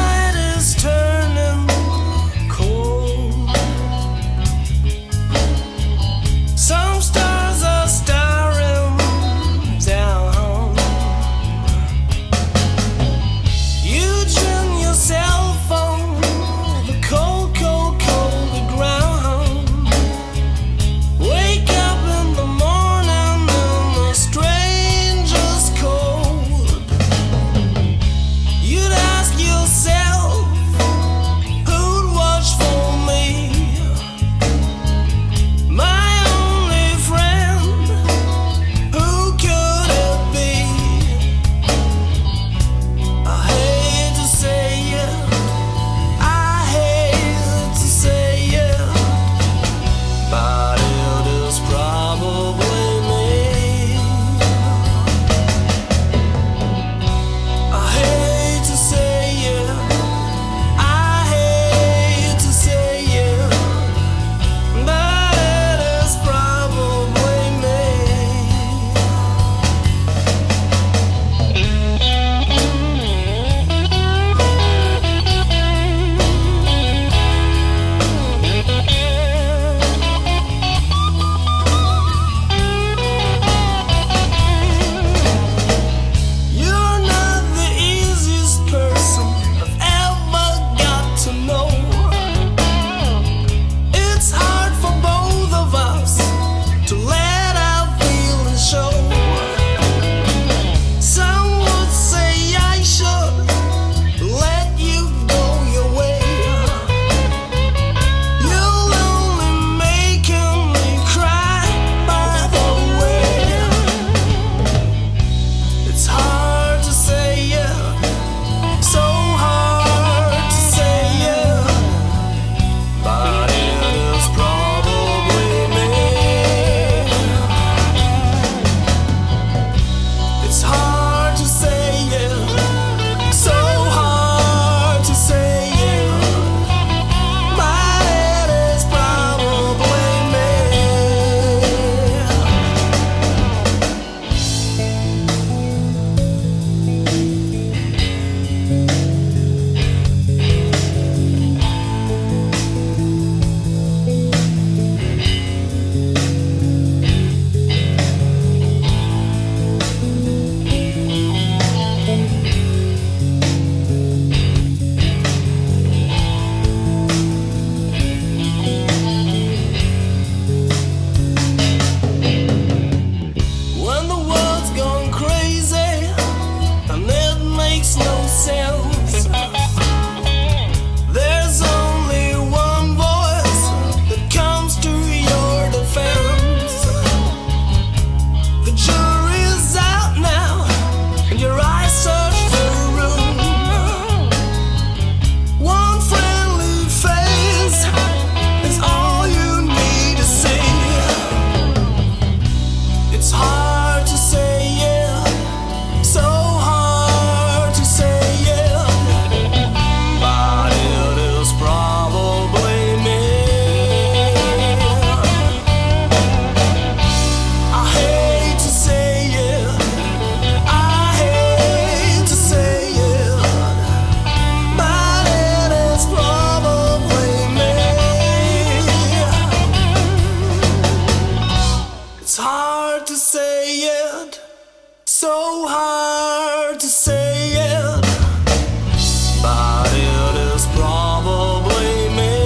Speaker 4: to say it, so hard to say it, but it is probably me.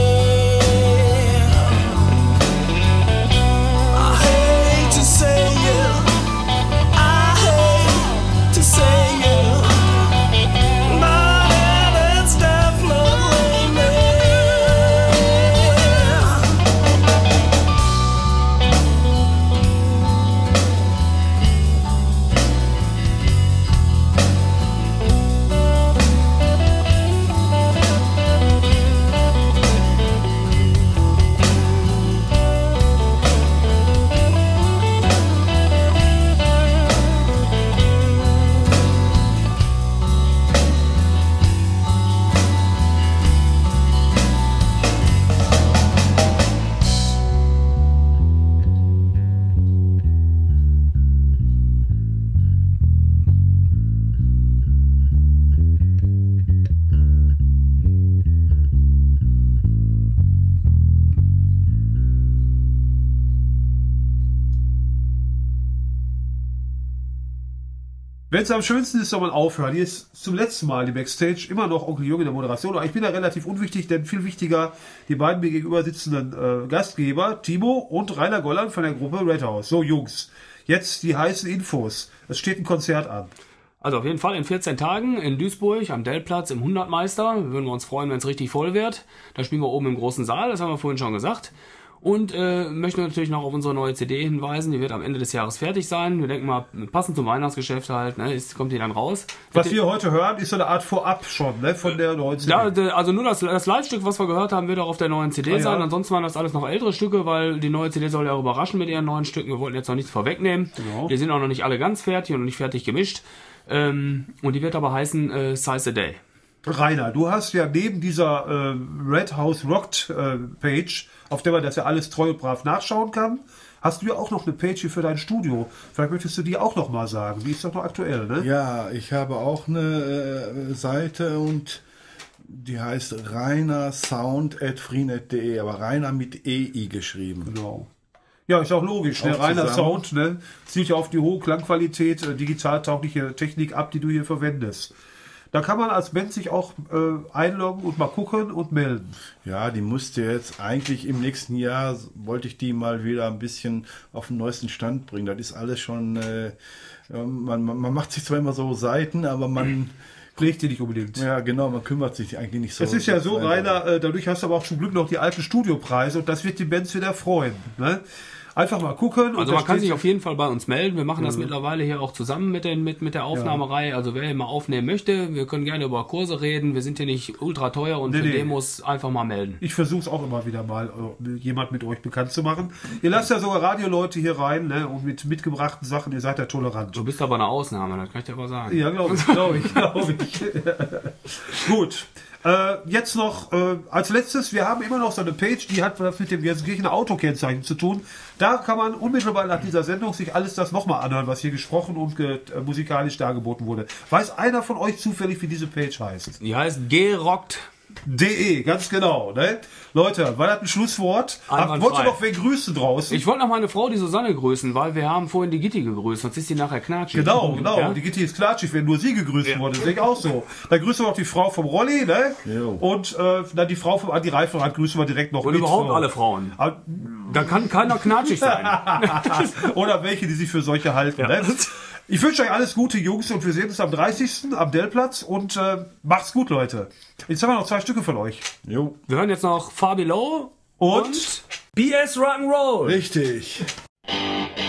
Speaker 4: I hate to say it, I hate to say it, but it is definitely me.
Speaker 1: Wenn es am schönsten ist, soll man aufhören. Hier ist zum letzten Mal die Backstage immer noch Onkel Jürgen in der Moderation. Aber ich bin da relativ unwichtig, denn viel wichtiger die beiden mir gegenüber sitzenden äh, Gastgeber, Timo und Rainer Golland von der Gruppe Red House. So, Jungs, jetzt die heißen Infos. Es steht ein Konzert an.
Speaker 2: Also auf jeden Fall in vierzehn Tagen in Duisburg am Dellplatz im Hundertmeister. Würden wir uns freuen, wenn es richtig voll wird. Da spielen wir oben im großen Saal, das haben wir vorhin schon gesagt. Und äh, möchten natürlich noch auf unsere neue C D hinweisen. Die wird am Ende des Jahres fertig sein. Wir denken mal, passend zum Weihnachtsgeschäft halt, ne, ist, kommt die dann raus.
Speaker 1: Was wir heute hören, ist so eine Art Vorab schon, ne, von der neuen C D.
Speaker 2: Ja, de- also nur das, das Live-Stück, was wir gehört haben, wird auch auf der neuen C D
Speaker 1: Ah, ja.
Speaker 2: sein. Ansonsten waren das alles noch ältere Stücke, weil die neue C D soll ja auch überraschen mit ihren neuen Stücken. Wir wollten jetzt noch nichts vorwegnehmen.
Speaker 1: Genau.
Speaker 2: Die sind auch noch nicht alle ganz fertig und noch nicht fertig gemischt. Ähm, und die wird aber heißen äh, Size a Day.
Speaker 1: Rainer, du hast ja neben dieser äh, Red House Rocked äh, Page, auf der man das ja alles treu und brav nachschauen kann, hast du ja auch noch eine Page hier für dein Studio. Vielleicht möchtest du die auch noch mal sagen. Die ist doch noch aktuell, ne?
Speaker 3: Ja, ich habe auch eine äh, Seite und die heißt rainersound at freenet punkt de, aber Rainer mit E I geschrieben.
Speaker 1: Genau. Ja, ist auch logisch. Ne?
Speaker 3: Auch
Speaker 1: Rainer
Speaker 3: zusammen.
Speaker 1: Sound, ne? Zielt ja auf die hohe Klangqualität, äh, digital taugliche Technik ab, die du hier verwendest. Da kann man als Band sich auch äh, einloggen und mal gucken und melden.
Speaker 3: Ja, die musste jetzt eigentlich im nächsten Jahr, wollte ich die mal wieder ein bisschen auf den neuesten Stand bringen. Das ist alles schon, äh, man, man, man macht sich zwar immer so Seiten, aber man...
Speaker 1: Pflegt die nicht unbedingt.
Speaker 3: Ja, genau, man kümmert sich eigentlich nicht so.
Speaker 1: Es ist ja so, Rainer, äh, dadurch hast du aber auch zum Glück noch die alten Studiopreise und das wird die Bands wieder freuen. Ne? Einfach mal gucken. und
Speaker 2: Also
Speaker 1: da
Speaker 2: man kann
Speaker 1: steht-
Speaker 2: sich auf jeden Fall bei uns melden. Wir machen das mittlerweile hier auch zusammen mit, den, mit, mit der Aufnahmerei. Also wer hier mal aufnehmen möchte, wir können gerne über Kurse reden. Wir sind hier nicht ultra teuer und
Speaker 1: Nee,
Speaker 2: für
Speaker 1: nee.
Speaker 2: Demos einfach mal melden.
Speaker 1: Ich versuche es auch immer wieder mal, äh, jemand mit euch bekannt zu machen. Ihr lasst ja sogar Radioleute hier rein, ne? Und mit mitgebrachten Sachen, ihr seid ja tolerant.
Speaker 2: Du bist aber eine Ausnahme, das kann ich dir aber sagen.
Speaker 1: Ja, glaube ich, glaube ich, glaube ich. Gut. Äh, jetzt noch äh, als letztes, wir haben immer noch so eine Page, die hat was mit dem Gelsenkirchener Autokennzeichen zu tun. Da kann man unmittelbar nach dieser Sendung sich alles das nochmal anhören, was hier gesprochen und ge äh, musikalisch dargeboten wurde. Weiß einer von euch zufällig, wie diese Page heißt?
Speaker 2: Die heißt G-Rockt.
Speaker 1: De, ganz genau. Ne? Leute, war das ein Schlusswort?
Speaker 2: Einwandfrei.
Speaker 1: Wollt ihr noch wen grüßen draußen?
Speaker 2: Ich wollte noch meine Frau, die Susanne, grüßen, weil wir haben vorhin die Gitti gegrüßt, sonst ist die nachher knatschig.
Speaker 1: Genau, genau.
Speaker 2: Ja?
Speaker 1: Die Gitti ist klatschig, wenn nur sie gegrüßt wurde. Sehe ich auch so. Dann grüßen wir noch die Frau vom Rolli, ne?
Speaker 3: Jo.
Speaker 1: Und äh, dann die Frau vom Andi Reifenrad grüßen wir direkt noch
Speaker 2: Und
Speaker 1: mit.
Speaker 2: überhaupt
Speaker 1: So.
Speaker 2: alle Frauen.
Speaker 1: Aber-
Speaker 2: Da kann keiner knatschig sein.
Speaker 1: Oder welche, die sich für solche halten.
Speaker 2: Ja.
Speaker 1: Ne? Ich wünsche euch alles Gute, Jungs, und wir sehen uns am dreißigsten am Dellplatz und äh, macht's gut, Leute. Jetzt haben wir noch zwei Stücke von euch.
Speaker 3: Jo,
Speaker 2: Wir hören jetzt noch Far Below
Speaker 1: Und
Speaker 2: B S Rock'n'Roll.
Speaker 3: richtig.
Speaker 4: Thank